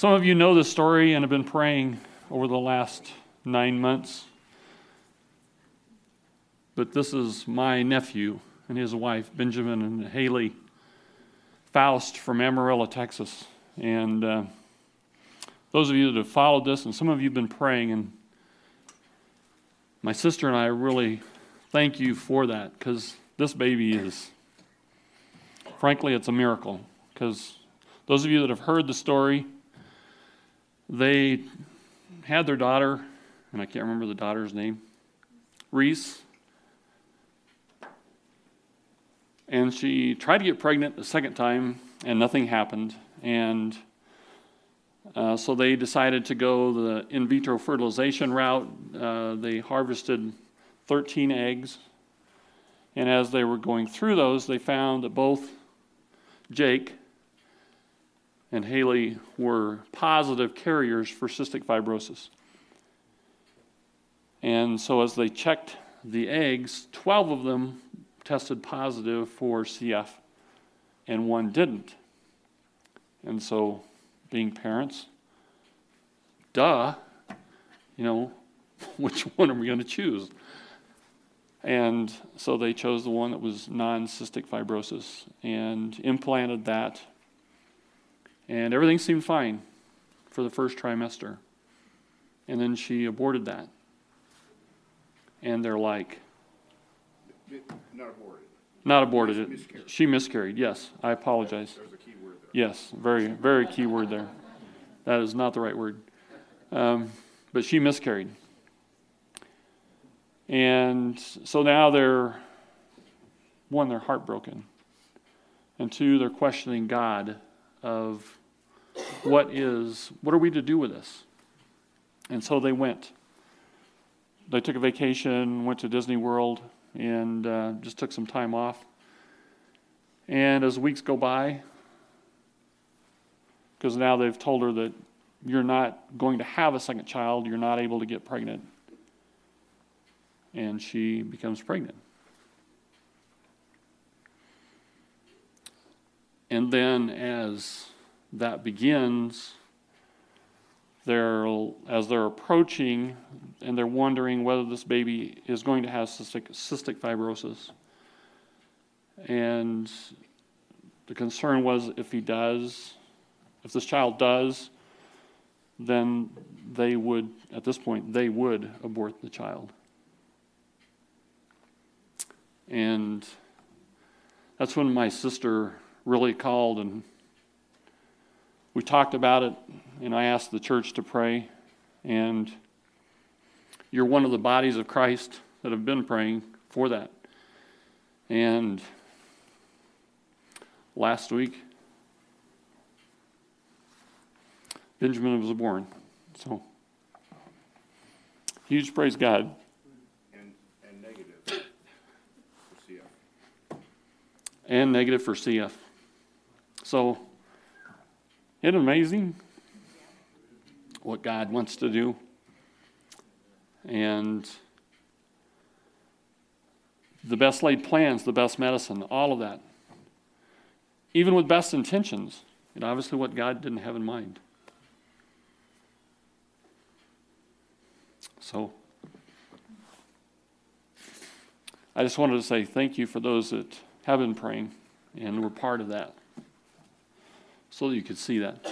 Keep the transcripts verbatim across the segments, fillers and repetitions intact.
Some of you know this story and have been praying over the last nine months. But this is my nephew and his wife, Benjamin and Haley Faust from Amarillo, Texas. And uh, those of you that have followed this, and some of you have been praying, and my sister and I really thank you for that, because this baby is, frankly, it's a miracle. Because those of you that have heard the story, they had their daughter, and I can't remember the daughter's name, Reese, and she tried to get pregnant the second time, and nothing happened. And uh, so they decided to go the in vitro fertilization route. Uh, they harvested thirteen eggs. And as they were going through those, they found that both Jake and Haley were positive carriers for cystic fibrosis. And so as they checked the eggs, twelve of them tested positive for C F, and one didn't. And so, being parents, duh, you know, which one are we going to choose? And so they chose the one that was non-cystic fibrosis and implanted that. And everything seemed fine for the first trimester. And then she aborted that. And they're like, Not aborted. not aborted it. Miscarried. She miscarried, yes. I apologize. There's a key word there. Yes, very, very key word there. That is not the right word. Um, but she miscarried. And so now they're, one, they're heartbroken. And two, they're questioning God of what is, what are we to do with this? And so they went. They took a vacation, went to Disney World, and uh, just took some time off. And as weeks go by, because now they've told her that you're not going to have a second child, you're not able to get pregnant. And she becomes pregnant. And then as that begins, they're, as they're approaching, and they're wondering whether this baby is going to have cystic, cystic fibrosis. And the concern was if he does, if this child does, then they would, at this point, they would abort the child. And that's when my sister really called, and we talked about it, and I asked the church to pray. And you're one of the bodies of Christ that have been praying for that. And last week, Benjamin was born. So, huge praise God. And, and negative for C F. And negative for C F. So, isn't it amazing what God wants to do? And the best laid plans, the best medicine, all of that. Even with best intentions, and obviously what God didn't have in mind. So, I just wanted to say thank you for those that have been praying and were part of that, so that you could see that.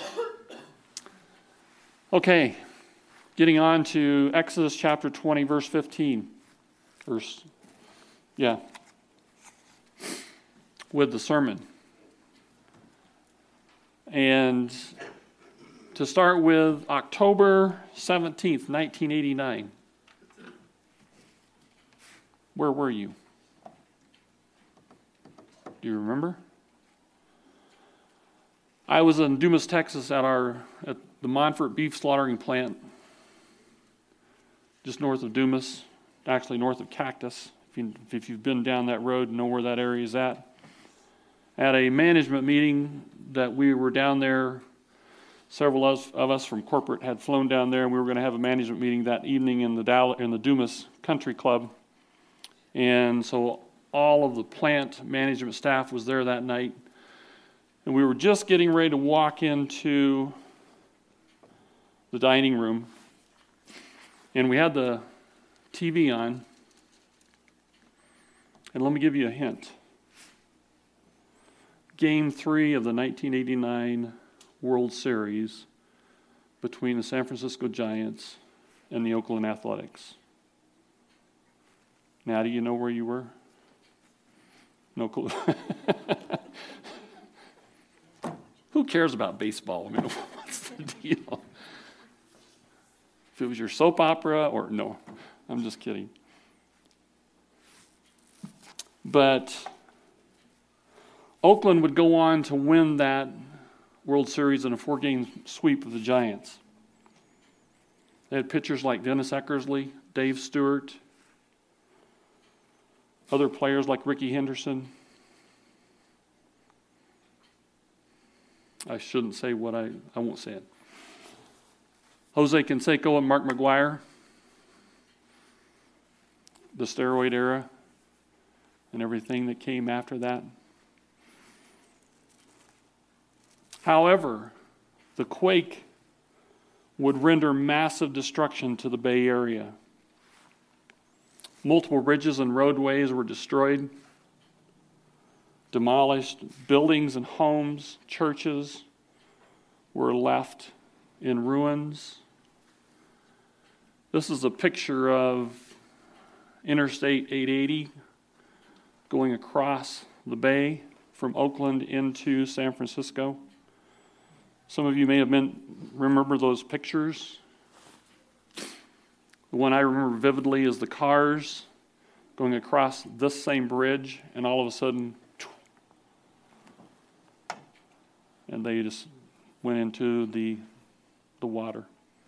Okay, getting on to Exodus chapter twenty, verse fifteen. Verse, yeah, with the sermon. And to start with, October seventeenth, nineteen eighty-nine. Where were you? Do you remember? I was in Dumas, Texas at our at the Monfort beef slaughtering plant, just north of Dumas, actually north of Cactus. If, you, if you've been down that road, know where that area is at. At a management meeting that we were down there, several of, of us from corporate had flown down there, and we were going to have a management meeting that evening in the Dallas, in the Dumas Country Club. And so all of the plant management staff was there that night. And we were just getting ready to walk into the dining room, and we had the T V on. And let me give you a hint. Game three of the nineteen eighty-nine World Series between the San Francisco Giants and the Oakland Athletics. Now, do you know where you were? No clue. Who cares about baseball? I mean, what's the deal? If it was your soap opera or no, I'm just kidding. But Oakland would go on to win that World Series in a four-game sweep of the Giants. They had pitchers like Dennis Eckersley, Dave Stewart, other players like Ricky Henderson. I shouldn't say what I, I won't say it. Jose Canseco and Mark McGwire, the steroid era, and everything that came after that. However, the quake would render massive destruction to the Bay Area. Multiple bridges and roadways were destroyed, demolished. Buildings and homes, churches were left in ruins. This is a picture of Interstate eight eighty going across the bay from Oakland into San Francisco. Some of you may have been, remember those pictures. The one I remember vividly is the cars going across this same bridge, and all of a sudden, and they just went into the, the water.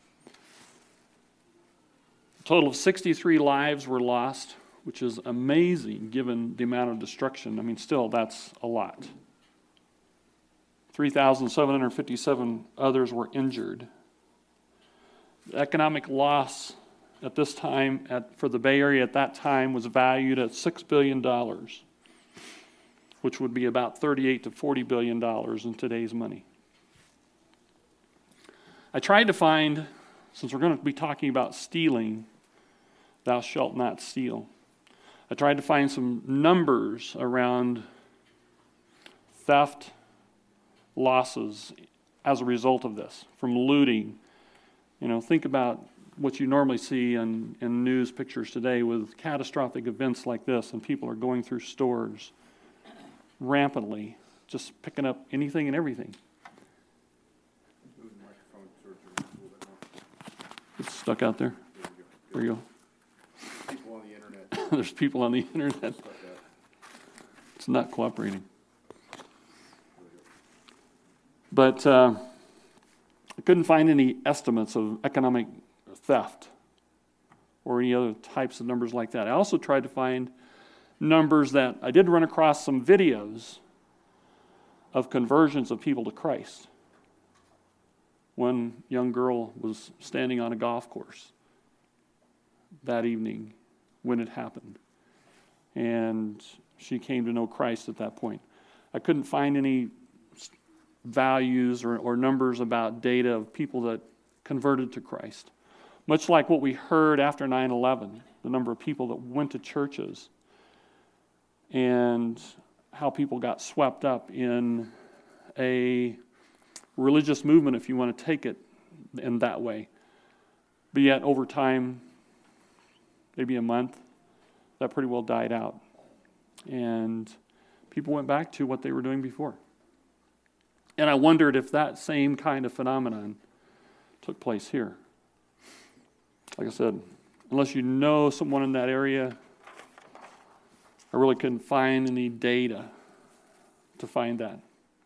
A total of sixty-three lives were lost, which is amazing given the amount of destruction. I mean, still, that's a lot. three thousand seven hundred fifty-seven others were injured. The economic loss at this time, at, for the Bay Area at that time, was valued at six billion dollars, which would be about thirty-eight to forty billion dollars in today's money. I tried to find, since we're going to be talking about stealing, thou shalt not steal. I tried to find some numbers around theft losses as a result of this, from looting. You know, think about what you normally see in, in news pictures today with catastrophic events like this, and people are going through stores rampantly, just picking up anything and everything. It's stuck out there. There you go. People on the internet. There's people on the internet. It's not cooperating. But uh, I couldn't find any estimates of economic theft or any other types of numbers like that. I also tried to find numbers that I did run across some videos of conversions of people to Christ. One young girl was standing on a golf course that evening when it happened, and she came to know Christ at that point. I couldn't find any values or, or numbers about data of people that converted to Christ. Much like what we heard after nine eleven, the number of people that went to churches and how people got swept up in a religious movement, if you want to take it in that way. But yet, over time, maybe a month, that pretty well died out. And people went back to what they were doing before. And I wondered if that same kind of phenomenon took place here. Like I said, unless you know someone in that area, I really couldn't find any data to find that.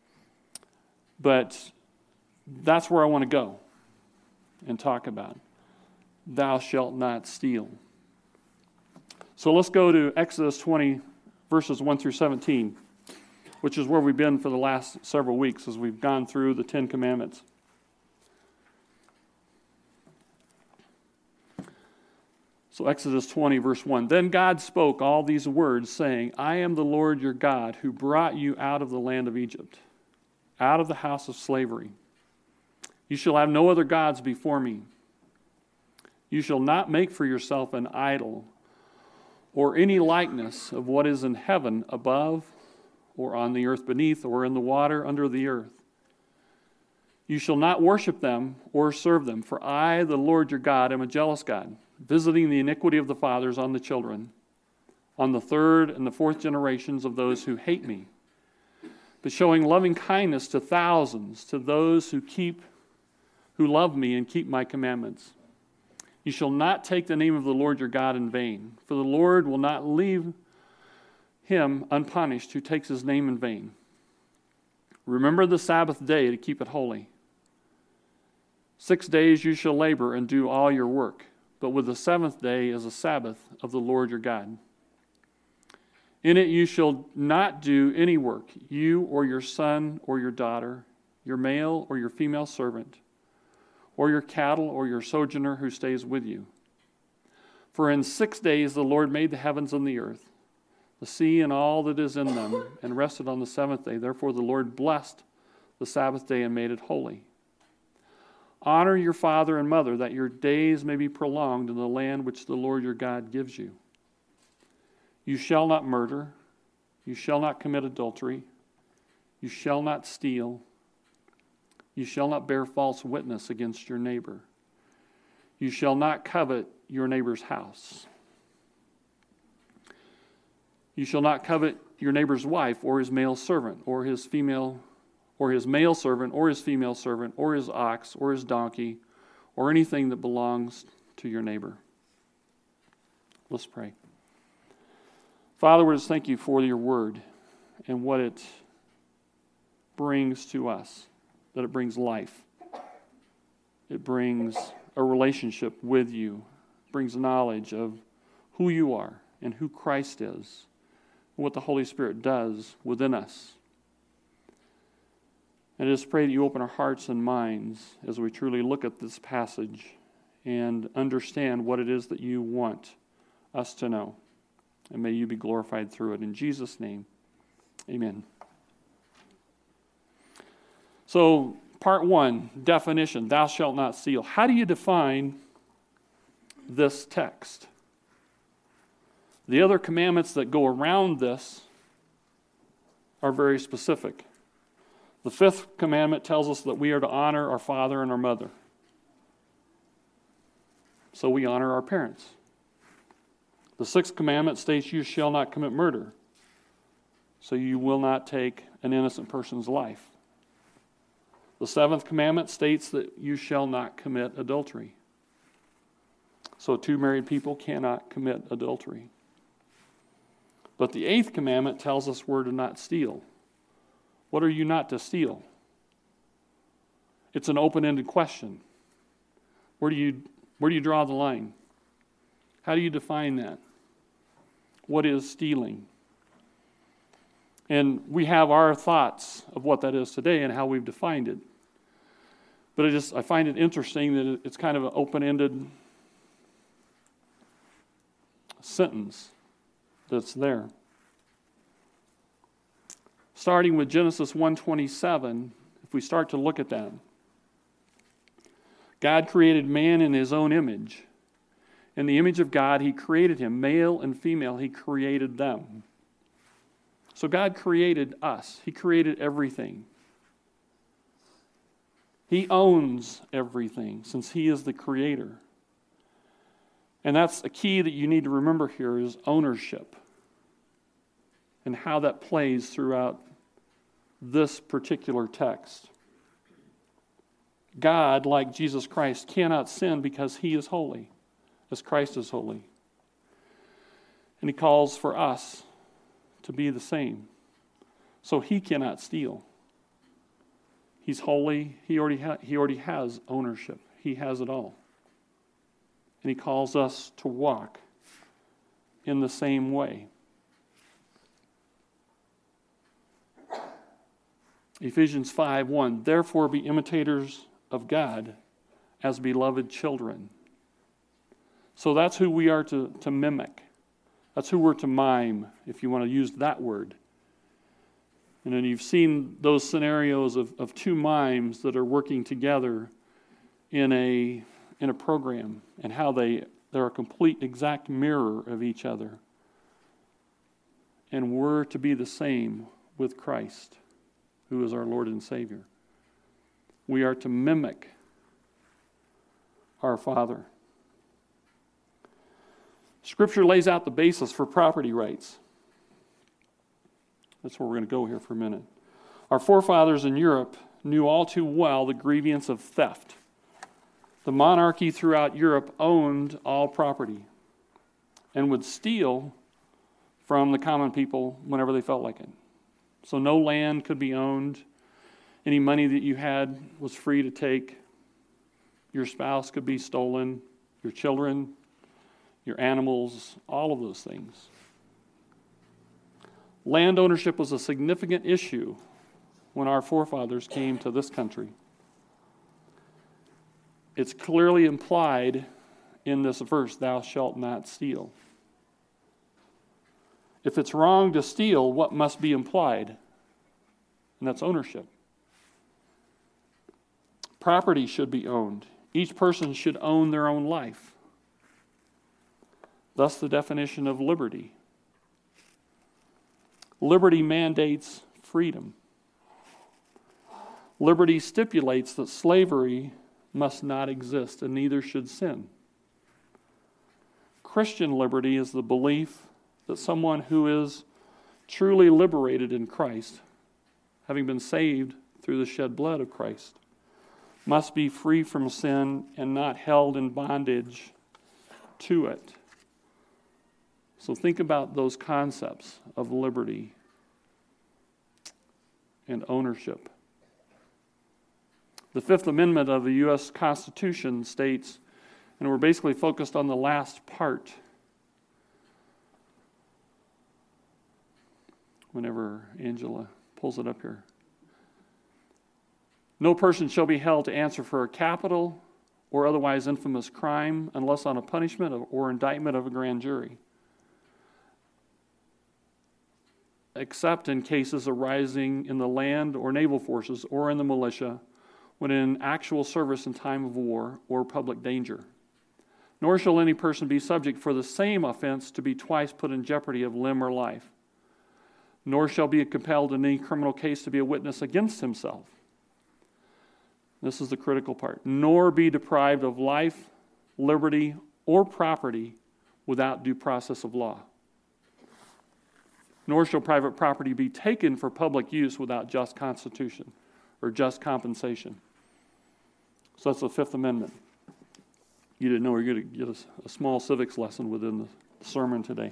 But that's where I want to go and talk about. Thou shalt not steal. So let's go to Exodus twenty, verses one through seventeen, which is where we've been for the last several weeks as we've gone through the Ten Commandments. So Exodus twenty, verse one. Then God spoke all these words, saying, I am the Lord your God, who brought you out of the land of Egypt, out of the house of slavery. You shall have no other gods before me. You shall not make for yourself an idol or any likeness of what is in heaven above or on the earth beneath or in the water under the earth. You shall not worship them or serve them, for I, the Lord your God, am a jealous God, visiting the iniquity of the fathers on the children, on the third and the fourth generations of those who hate me, but showing loving kindness to thousands, to those who keep, who love me and keep my commandments. You shall not take the name of the Lord your God in vain, for the Lord will not leave him unpunished who takes his name in vain. Remember the Sabbath day to keep it holy. Six days you shall labor and do all your work, but with the seventh day is a Sabbath of the Lord your God. In it you shall not do any work, you or your son or your daughter, your male or your female servant, or your cattle or your sojourner who stays with you. For in six days the Lord made the heavens and the earth, the sea and all that is in them, and rested on the seventh day. Therefore the Lord blessed the Sabbath day and made it holy. Honor your father and mother, that your days may be prolonged in the land which the Lord your God gives you. You shall not murder. You shall not commit adultery. You shall not steal. You shall not bear false witness against your neighbor. You shall not covet your neighbor's house. You shall not covet your neighbor's wife or his male servant or his female or his male servant or his female servant or his ox or his donkey or anything that belongs to your neighbor. Let's pray. Father, we just thank you for your word and what it brings to us, that it brings life. It brings a relationship with you, it brings knowledge of who you are and who Christ is, and what the Holy Spirit does within us. And I just pray that you open our hearts and minds as we truly look at this passage and understand what it is that you want us to know. And may you be glorified through it. In Jesus' name, amen. So, part one, definition, thou shalt not steal. How do you define this text? The other commandments that go around this are very specific. The fifth commandment tells us that we are to honor our father and our mother. So we honor our parents. The sixth commandment states you shall not commit murder. So you will not take an innocent person's life. The seventh commandment states that you shall not commit adultery. So two married people cannot commit adultery. But the eighth commandment tells us we're to not steal. What are you not to steal? It's an open-ended question. Where do you, where do you draw the line? How do you define that? What is stealing? And we have our thoughts of what that is today and how we've defined it. But I just I find it interesting that it's kind of an open-ended sentence that's there. Starting with Genesis one twenty-seven, if we start to look at that, God created man in his own image. In the image of God, he created him. Male and female, he created them. So God created us. He created everything. He owns everything since he is the creator. And that's a key that you need to remember here is ownership and how that plays throughout this particular text. God, like Jesus Christ, cannot sin because he is holy, as Christ is holy. And he calls for us to be the same. So he cannot steal. He's holy. He already, ha- he already has ownership. He has it all. And he calls us to walk in the same way. Ephesians five one, therefore be imitators of God as beloved children. So that's who we are to, to mimic. That's who we're to mime, if you want to use that word. And then you've seen those scenarios of, of two mimes that are working together in a in a program, and how they they're a complete exact mirror of each other. And we're to be the same with Christ, who is our Lord and Savior. We are to mimic our Father. Scripture lays out the basis for property rights. That's where we're going to go here for a minute. Our forefathers in Europe knew all too well the grievance of theft. The monarchy throughout Europe owned all property and would steal from the common people whenever they felt like it. So no land could be owned. Any money that you had was free to take. Your spouse could be stolen. Your children, your animals, all of those things. Land ownership was a significant issue when our forefathers came to this country. It's clearly implied in this verse, thou shalt not steal. If it's wrong to steal, what must be implied? And that's ownership. Property should be owned. Each person should own their own life. Thus the definition of liberty. Liberty mandates freedom. Liberty stipulates that slavery must not exist, and neither should sin. Christian liberty is the belief that someone who is truly liberated in Christ, having been saved through the shed blood of Christ, must be free from sin and not held in bondage to it. So think about those concepts of liberty and ownership. The Fifth Amendment of the U S Constitution states, and we're basically focused on the last part. Whenever Angela pulls it up here. No person shall be held to answer for a capital or otherwise infamous crime unless on a punishment of, or indictment of a grand jury, except in cases arising in the land or naval forces or in the militia when in actual service in time of war or public danger. Nor shall any person be subject for the same offense to be twice put in jeopardy of limb or life. Nor shall be compelled in any criminal case to be a witness against himself. This is the critical part. Nor be deprived of life, liberty, or property without due process of law. Nor shall private property be taken for public use without just constitution or just compensation. So that's the Fifth Amendment. You didn't know we were going to get a, a small civics lesson within the sermon today.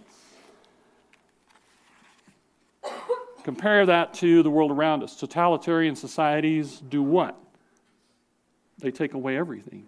Compare that to the world around us. Totalitarian societies do what? They take away everything.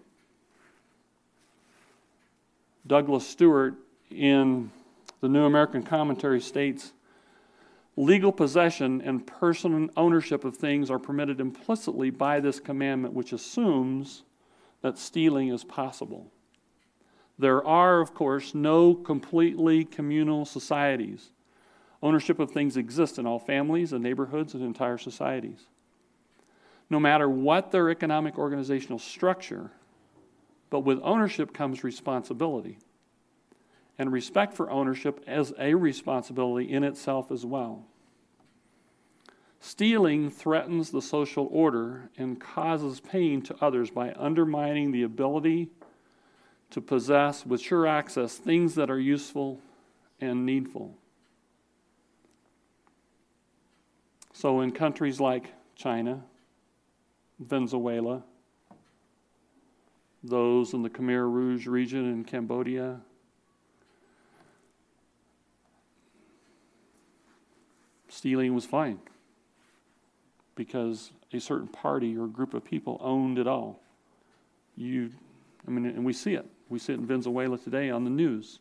Douglas Stewart in the New American Commentary states, legal possession and personal ownership of things are permitted implicitly by this commandment, which assumes that stealing is possible. There are, of course, no completely communal societies. Ownership of things exists in all families and neighborhoods and entire societies. No matter what their economic organizational structure, but with ownership comes responsibility. And respect for ownership as a responsibility in itself as well. Stealing threatens the social order and causes pain to others by undermining the ability to possess with sure access things that are useful and needful. So in countries like China, Venezuela, those in the Khmer Rouge region in Cambodia, stealing was fine because a certain party or group of people owned it all. You, I mean, and we see it. We see it in Venezuela today on the news.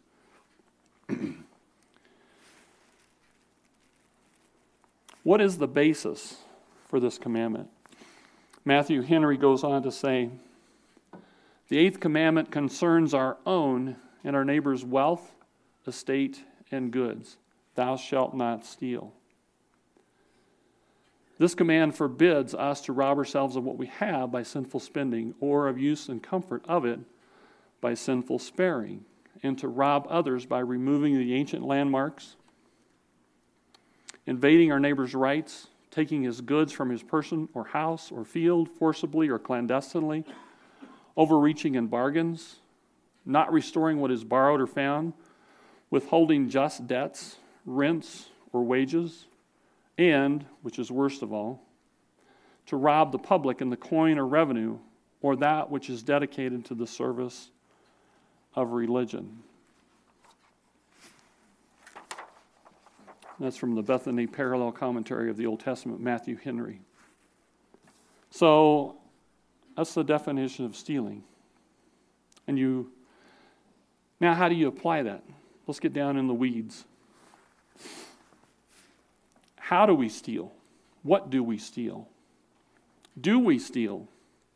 What is the basis for this commandment? Matthew Henry goes on to say, the eighth commandment concerns our own and our neighbor's wealth, estate, and goods. Thou shalt not steal. This command forbids us to rob ourselves of what we have by sinful spending, or of use and comfort of it by sinful sparing, and to rob others by removing the ancient landmarks, invading our neighbor's rights, taking his goods from his person or house or field forcibly or clandestinely, overreaching in bargains, not restoring what is borrowed or found, withholding just debts, rents, or wages, and, which is worst of all, to rob the public in the coin or revenue, or that which is dedicated to the service of religion. That's from the Bethany Parallel Commentary of the Old Testament, Matthew Henry. So, that's the definition of stealing. And you, now how do you apply that? Let's get down in the weeds. How do we steal? What do we steal? Do we steal?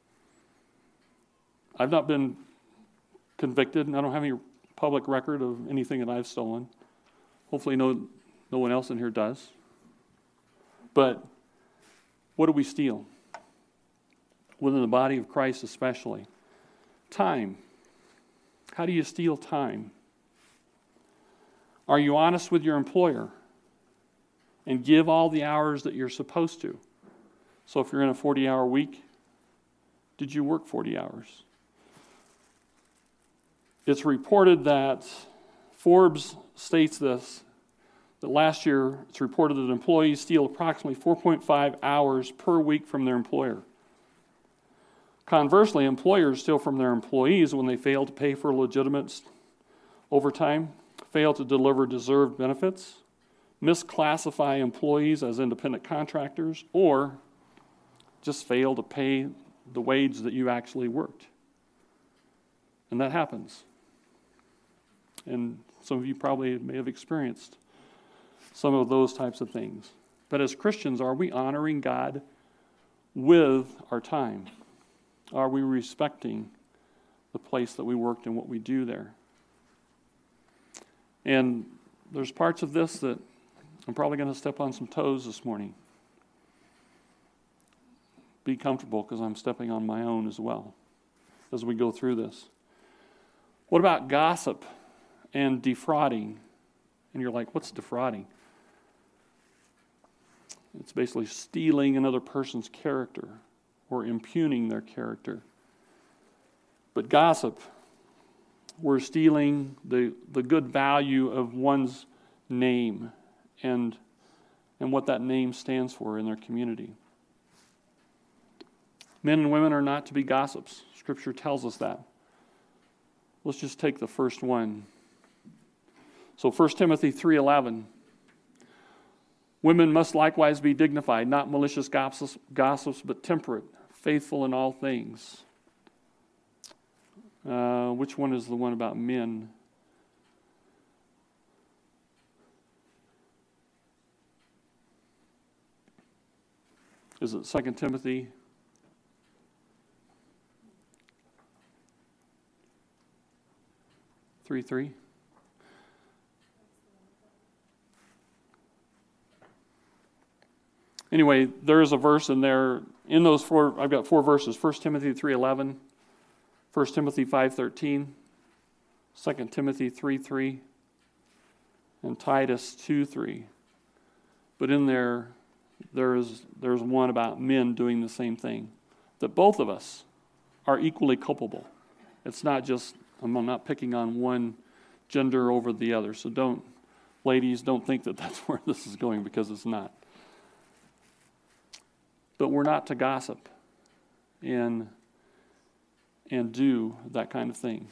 I've not been convicted, and I don't have any public record of anything that I've stolen. Hopefully no, no one else in here does. But what do we steal? Within the body of Christ especially. Time. How do you steal time? Are you honest with your employer and give all the hours that you're supposed to? So if you're in a forty-hour week, did you work forty hours? It's reported that Forbes states this, that last year it's reported that employees steal approximately four point five hours per week from their employer. Conversely, employers steal from their employees when they fail to pay for legitimate overtime, fail to deliver deserved benefits, misclassify employees as independent contractors, or just fail to pay the wage that you actually worked. And that happens. And some of you probably may have experienced some of those types of things. But as Christians, are we honoring God with our time? Are we respecting the place that we worked and what we do there? And there's parts of this that I'm probably going to step on some toes this morning. Be comfortable, because I'm stepping on my own as well as we go through this. What about gossip and defrauding? And you're like, what's defrauding? It's basically stealing another person's character or impugning their character. But gossip, we're stealing the, the good value of one's name and, and what that name stands for in their community. Men and women are not to be gossips. Scripture tells us that. Let's just take the first one. So First Timothy three eleven. Women must likewise be dignified, not malicious gossips, gossips but temperate, faithful in all things. Uh, which one is the one about men? Is it Second Timothy? three three? Anyway, there is a verse in there. In those four, I've got four verses. First Timothy three eleven, First Timothy five thirteen, Second Timothy three three, and Titus two three. But in there, there's there's one about men doing the same thing. That both of us are equally culpable. It's not just, I'm not picking on one gender over the other. So don't, ladies, don't think that that's where this is going, because it's not. But we're not to gossip and, and do that kind of thing.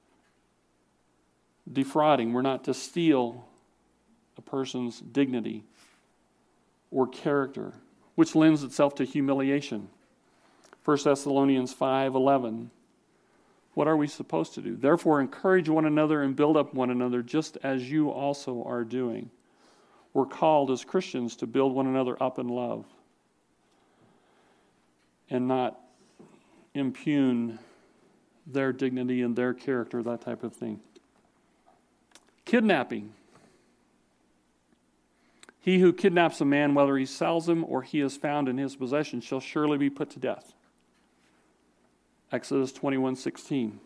Defrauding, we're not to steal a person's dignity or character, which lends itself to humiliation. First Thessalonians five eleven. What are we supposed to do? Therefore, encourage one another and build up one another, just as you also are doing. We're called as Christians to build one another up in love and not impugn their dignity and their character, that type of thing. Kidnapping. He who kidnaps a man, whether he sells him or he is found in his possession, shall surely be put to death. Exodus twenty-one sixteen.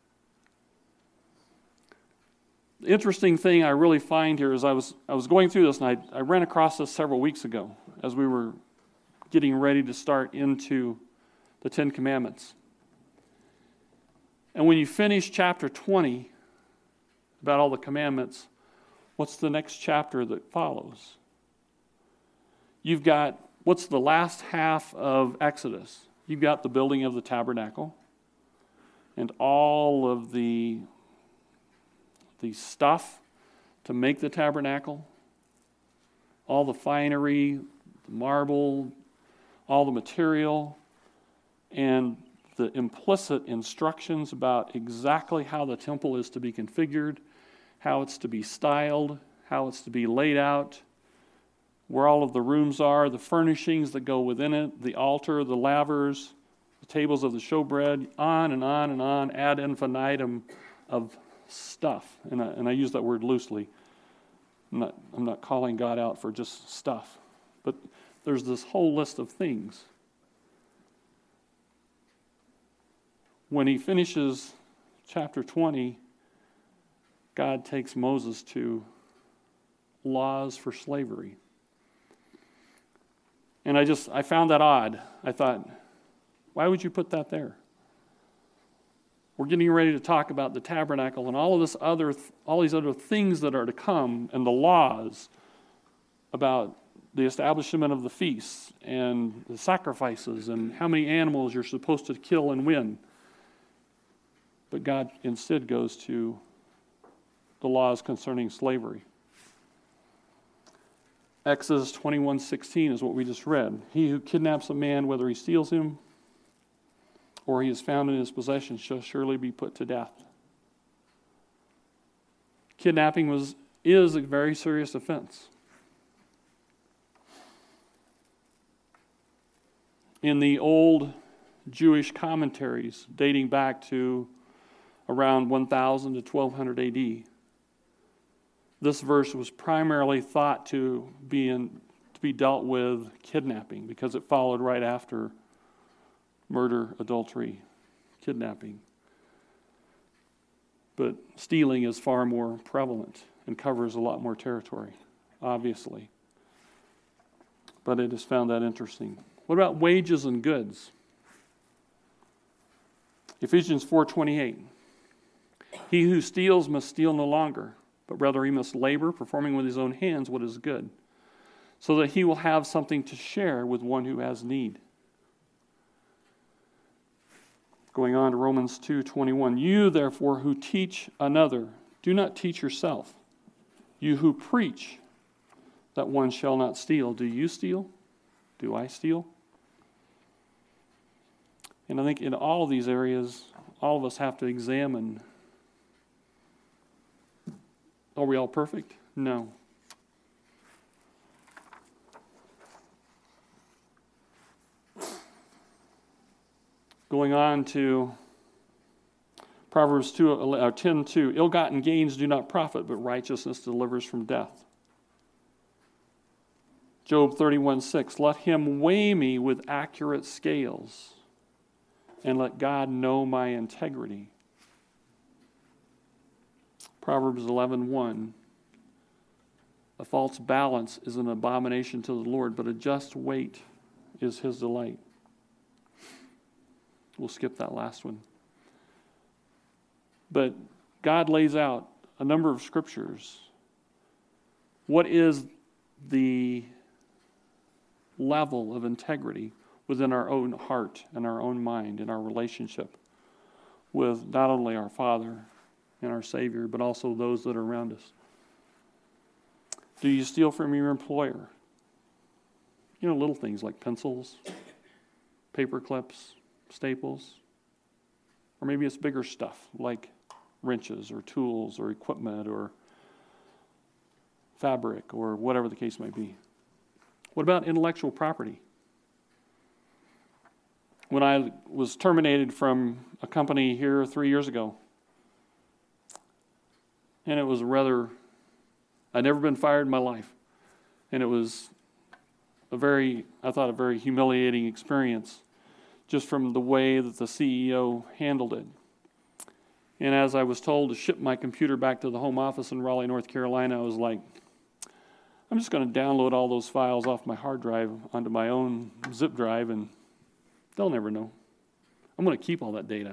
The interesting thing I really find here is I was I was going through this, and I, I ran across this several weeks ago as we were getting ready to start into the Ten Commandments. And when you finish chapter twenty, about all the commandments, what's the next chapter that follows? You've got, what's the last half of Exodus? You've got the building of the tabernacle and all of the, the stuff to make the tabernacle, all the finery, the marble, all the material, and the implicit instructions about exactly how the temple is to be configured, how it's to be styled, how it's to be laid out, where all of the rooms are, the furnishings that go within it, the altar, the lavers, the tables of the showbread, on and on and on, ad infinitum of stuff. And I, and I use that word loosely. I'm not, I'm not calling God out for just stuff. But there's this whole list of things. When he finishes chapter twenty, God takes Moses to laws for slavery. And I just, I found that odd. I thought, why would you put that there? We're getting ready to talk about the tabernacle and all of this other, all these other things that are to come, and the laws about the establishment of the feasts and the sacrifices and how many animals you're supposed to kill and when. But God instead goes to the laws concerning slavery. Exodus twenty-one sixteen is what we just read. He who kidnaps a man, whether he steals him or he is found in his possession, shall surely be put to death. Kidnapping was is a very serious offense. In the old Jewish commentaries dating back to around one thousand to twelve hundred A D, this verse was primarily thought to be, in, to be dealt with kidnapping because it followed right after murder, adultery, kidnapping. But stealing is far more prevalent and covers a lot more territory, obviously. But I just found that interesting. What about wages and goods? Ephesians four twenty-eight. He who steals must steal no longer, but rather he must labor, performing with his own hands what is good, so that he will have something to share with one who has need. Going on to Romans two twenty-one. You, therefore, who teach another, do not teach yourself. You who preach that one shall not steal. Do you steal? Do I steal? And I think in all of these areas, all of us have to examine. Are we all perfect? No. Going on to Proverbs two, or ten two. Ill-gotten gains do not profit, but righteousness delivers from death. Job thirty-one six. Let him weigh me with accurate scales, and let God know my integrity. Proverbs eleven one. A false balance is an abomination to the Lord, but a just weight is his delight. We'll skip that last one. But God lays out a number of scriptures. What is the level of integrity within our own heart and our own mind and our relationship with not only our Father and our Savior, but also those that are around us? Do you steal from your employer? You know, little things like pencils, paper clips, staples. Or maybe it's bigger stuff like wrenches or tools or equipment or fabric or whatever the case may be. What about intellectual property? When I was terminated from a company here three years ago, and it was rather, I'd never been fired in my life. And it was a very, I thought, a very humiliating experience just from the way that the C E O handled it. And as I was told to ship my computer back to the home office in Raleigh, North Carolina, I was like, I'm just going to download all those files off my hard drive onto my own zip drive, and they'll never know. I'm going to keep all that data.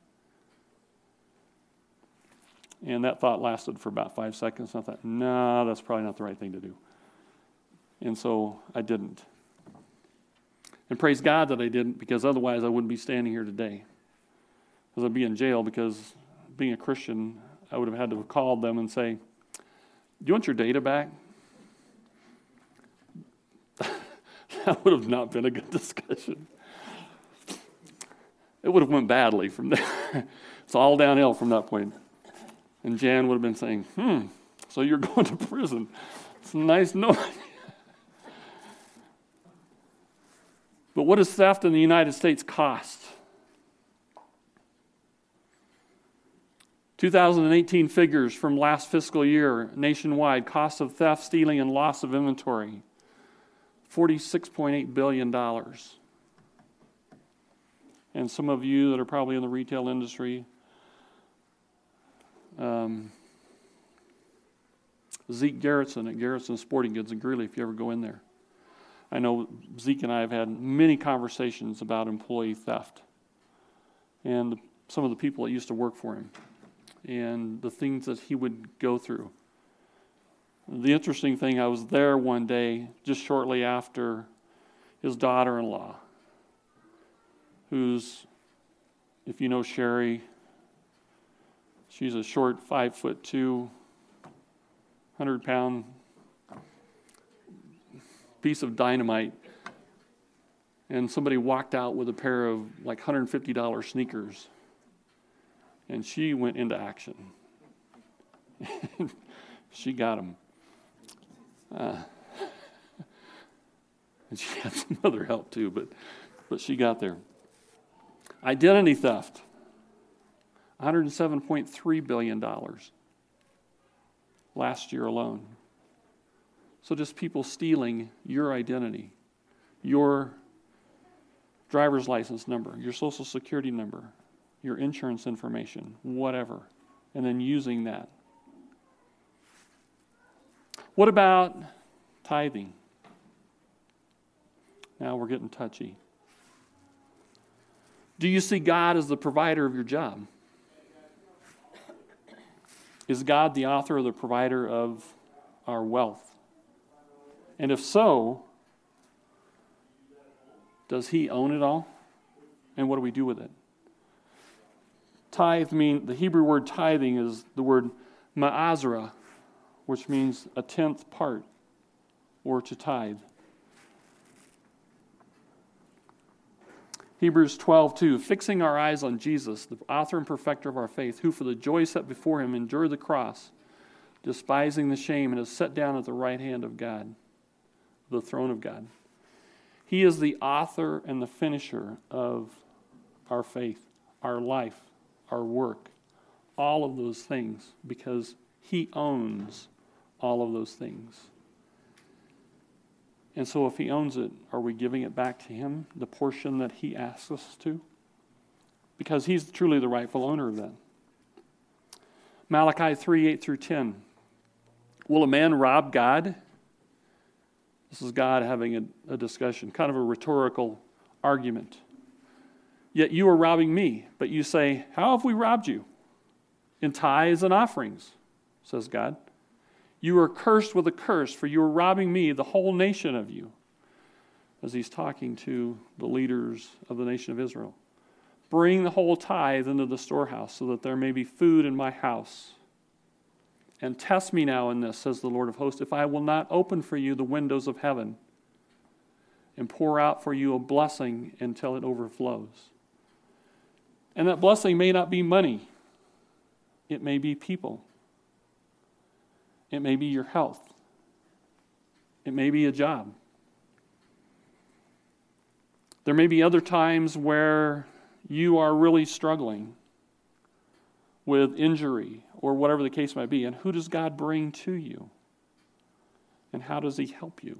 And that thought lasted for about five seconds. And I thought, no, nah, that's probably not the right thing to do. And so I didn't. And praise God that I didn't, because otherwise I wouldn't be standing here today. Because I'd be in jail, because being a Christian, I would have had to have called them and say, do you want your data back? That would have not been a good discussion. It would have went badly from there. It's all downhill from that point. And Jan would have been saying, hmm, so you're going to prison. It's nice knowing. But what does theft in the United States cost? two thousand eighteen figures from last fiscal year, nationwide, cost of theft, stealing, and loss of inventory, forty-six point eight billion dollars. And some of you that are probably in the retail industry, um, Zeke Garrettson at Garrettson Sporting Goods in Greeley, if you ever go in there. I know Zeke and I have had many conversations about employee theft and some of the people that used to work for him and the things that he would go through. The interesting thing, I was there one day just shortly after his daughter-in-law, who's, if you know Sherry, she's a short five foot two, hundred pound piece of dynamite, and somebody walked out with a pair of like one hundred fifty dollars sneakers, and she went into action. She got them. Uh, and she had some other help too, but but she got there. Identity theft, one hundred seven point three billion dollars last year alone. So just people stealing your identity, your driver's license number, your social security number, your insurance information, whatever, and then using that. What about tithing? Now we're getting touchy. Do you see God as the provider of your job? Is God the author or the provider of our wealth? And if so, does he own it all? And what do we do with it? Tithe mean the Hebrew word tithing is the word ma'azra, which means a tenth part, or to tithe. Hebrews twelve two, fixing our eyes on Jesus, the author and perfecter of our faith, who for the joy set before him endured the cross, despising the shame, and is set down at the right hand of God, the throne of God. He is the author and the finisher of our faith, our life, our work, all of those things, because he owns all of those things. And so if he owns it, are we giving it back to him, the portion that he asks us to? Because he's truly the rightful owner of that. Malachi three, eight through ten. Will a man rob God? This is God having a, a discussion, kind of a rhetorical argument. Yet you are robbing me, but you say, how have we robbed you? In tithes and offerings, says God. You are cursed with a curse, for you are robbing me, the whole nation of you. As he's talking to the leaders of the nation of Israel. Bring the whole tithe into the storehouse, so that there may be food in my house. And test me now in this, says the Lord of hosts, if I will not open for you the windows of heaven and pour out for you a blessing until it overflows. And that blessing may not be money. It may be people. It may be your health. It may be a job. There may be other times where you are really struggling with injury or whatever the case might be. And who does God bring to you? And how does he help you?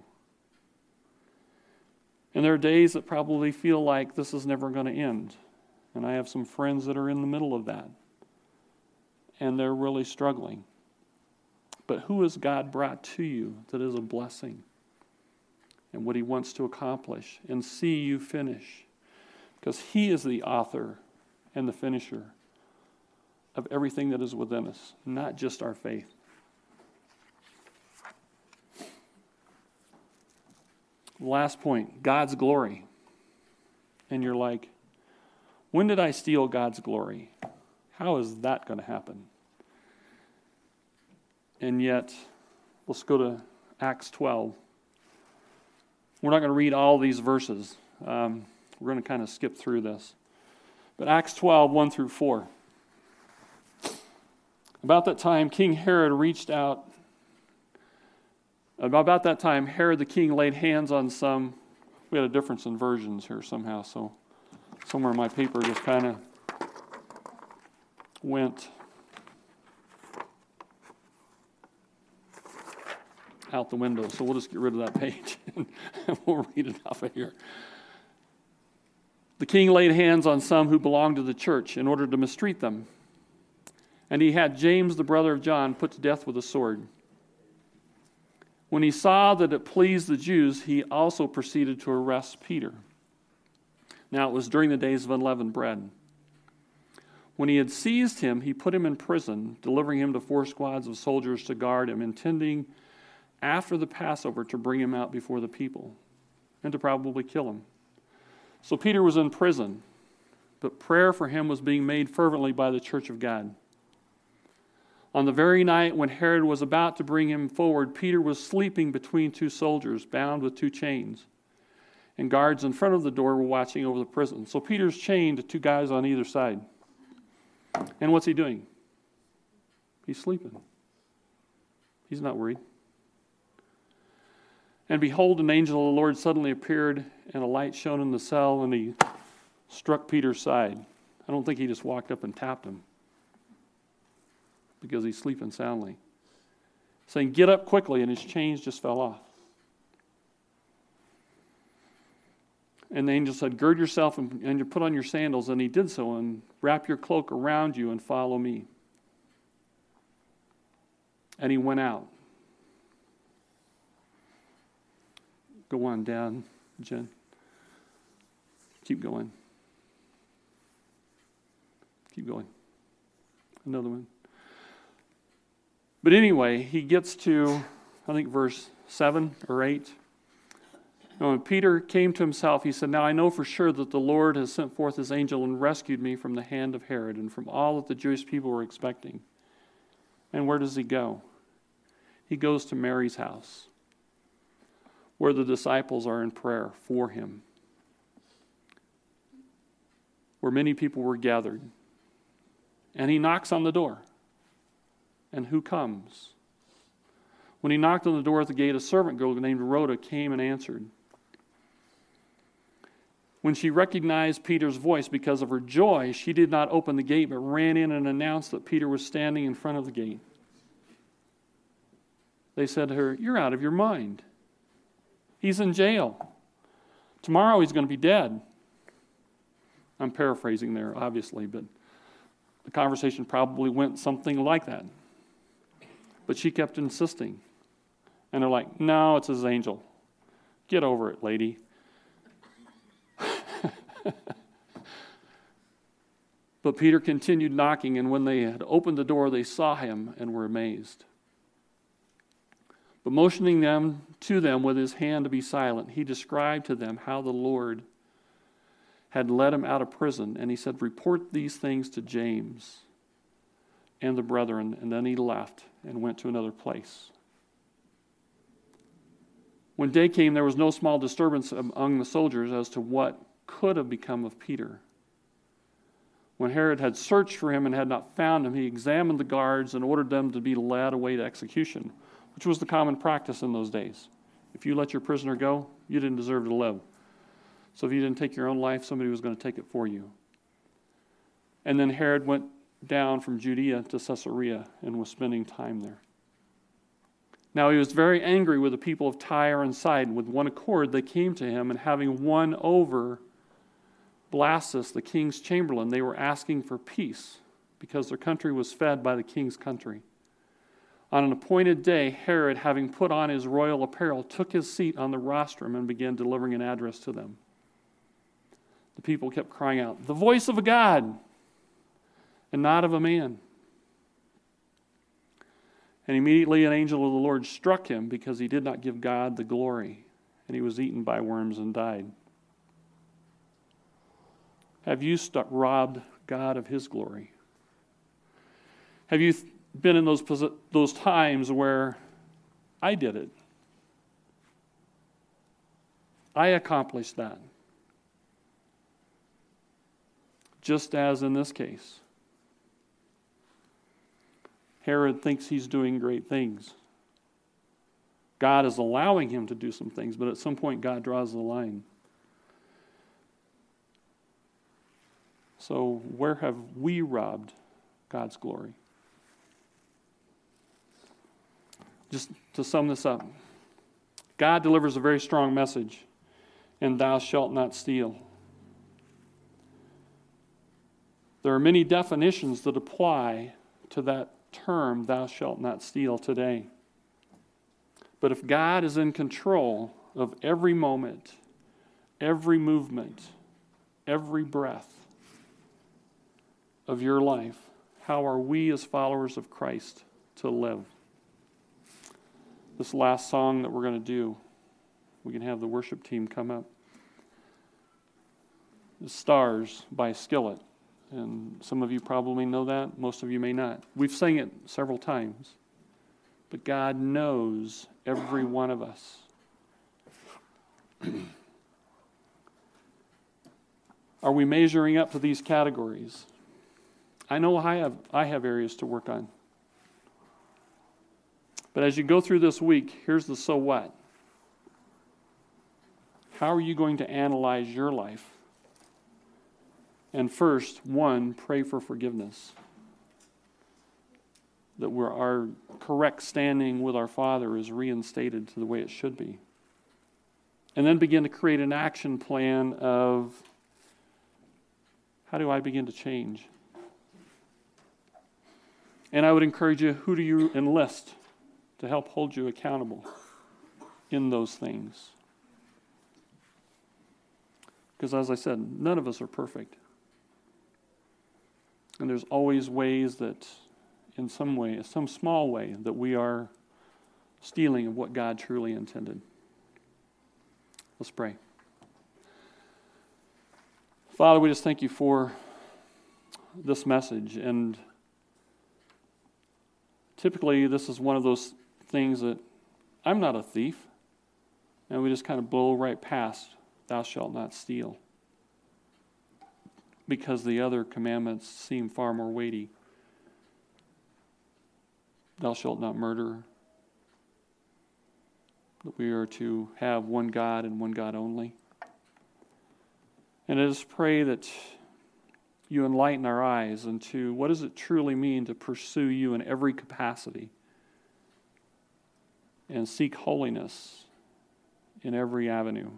And there are days that probably feel like this is never going to end. And I have some friends that are in the middle of that. And they're really struggling. But who has God brought to you that is a blessing? And what he wants to accomplish and see you finish. Because he is the author and the finisher of everything that is within us, not just our faith. Last point, God's glory. And you're like, when did I steal God's glory? How is that going to happen? And yet, let's go to Acts twelve. We're not going to read all these verses. Um, we're going to kind of skip through this. But Acts twelve, one through four. About that time, King Herod reached out. About that time, Herod the king laid hands on some. We had a difference in versions here somehow, so somewhere in my paper just kind of went out the window. So we'll just get rid of that page and we'll read it off of here. The king laid hands on some who belonged to the church in order to mistreat them. And he had James, the brother of John, put to death with a sword. When he saw that it pleased the Jews, he also proceeded to arrest Peter. Now it was during the days of unleavened bread. When he had seized him, he put him in prison, delivering him to four squads of soldiers to guard him, intending after the Passover to bring him out before the people and to probably kill him. So Peter was in prison, but prayer for him was being made fervently by the church of God. On the very night when Herod was about to bring him forward, Peter was sleeping between two soldiers, bound with two chains. And guards in front of the door were watching over the prison. So Peter's chained to two guys on either side. And what's he doing? He's sleeping. He's not worried. And behold, an angel of the Lord suddenly appeared, and a light shone in the cell, and he struck Peter's side. I don't think he just walked up and tapped him, because he's sleeping soundly. Saying, get up quickly, and his chains just fell off. And the angel said, gird yourself and, and you put on your sandals, and he did so, and wrap your cloak around you and follow me. And he went out. Go on down, Jen. Keep going. Keep going. Another one. But anyway, he gets to, I think, verse seven or eight. Now, when Peter came to himself, he said, now I know for sure that the Lord has sent forth his angel and rescued me from the hand of Herod and from all that the Jewish people were expecting. And where does he go? He goes to Mary's house, where the disciples are in prayer for him, where many people were gathered. And he knocks on the door. And who comes? When he knocked on the door at the gate, a servant girl named Rhoda came and answered. When she recognized Peter's voice because of her joy, she did not open the gate, but ran in and announced that Peter was standing in front of the gate. They said to her, you're out of your mind. He's in jail. Tomorrow he's going to be dead. I'm paraphrasing there, obviously, but the conversation probably went something like that. But she kept insisting. And they're like, no, it's his angel. Get over it, lady. But Peter continued knocking, and when they had opened the door, they saw him and were amazed. But motioning them to them with his hand to be silent, he described to them how the Lord had led him out of prison. And he said, report these things to James and the brethren. And then he left and went to another place. When day came, there was no small disturbance among the soldiers as to what could have become of Peter. When Herod had searched for him and had not found him, he examined the guards and ordered them to be led away to execution, which was the common practice in those days. If you let your prisoner go, you didn't deserve to live. So if you didn't take your own life, somebody was going to take it for you. And then Herod went down from Judea to Caesarea and was spending time there. Now he was very angry with the people of Tyre and Sidon. With one accord they came to him, and having won over Blastus, the king's chamberlain, they were asking for peace, because their country was fed by the king's country. On an appointed day, Herod, having put on his royal apparel, took his seat on the rostrum and began delivering an address to them. The people kept crying out, "The voice of a God, and not of a man." And immediately an angel of the Lord struck him because he did not give God the glory, and he was eaten by worms and died. Have you st- robbed God of his glory? Have you th- been in those posi- those times where I did it? I accomplished that. Just as in this case. Herod thinks he's doing great things. God is allowing him to do some things, but at some point God draws the line. So where have we robbed God's glory? Just to sum this up, God delivers a very strong message, and thou shalt not steal. There are many definitions that apply to that term, thou shalt not steal, today. But if God is in control of every moment, every movement, every breath of your life, how are we as followers of Christ to live? This last song that we're going to do, we can have the worship team come up. The Stars by Skillet. And some of you probably know that. Most of you may not. We've sang it several times. But God knows every one of us. Are we measuring up to these categories? I know I have, I have areas to work on. But as you go through this week, here's the so what. How are you going to analyze your life? And first, one, pray for forgiveness. That we're, our correct standing with our Father is reinstated to the way it should be. And then begin to create an action plan of, how do I begin to change? And I would encourage you, who do you enlist to help hold you accountable in those things? Because as I said, none of us are perfect. And there's always ways that, in some way, some small way, that we are stealing of what God truly intended. Let's pray. Father, we just thank you for this message. And typically, this is one of those things that I'm not a thief. And we just kind of blow right past, thou shalt not steal. Because the other commandments seem far more weighty. Thou shalt not murder. That we are to have one God and one God only. And I just pray that you enlighten our eyes into what does it truly mean to pursue you in every capacity and seek holiness in every avenue.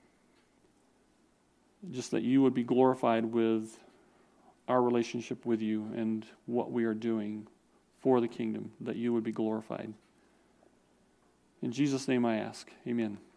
Just that you would be glorified with our relationship with you and what we are doing for the kingdom, that you would be glorified. In Jesus' name I ask, amen.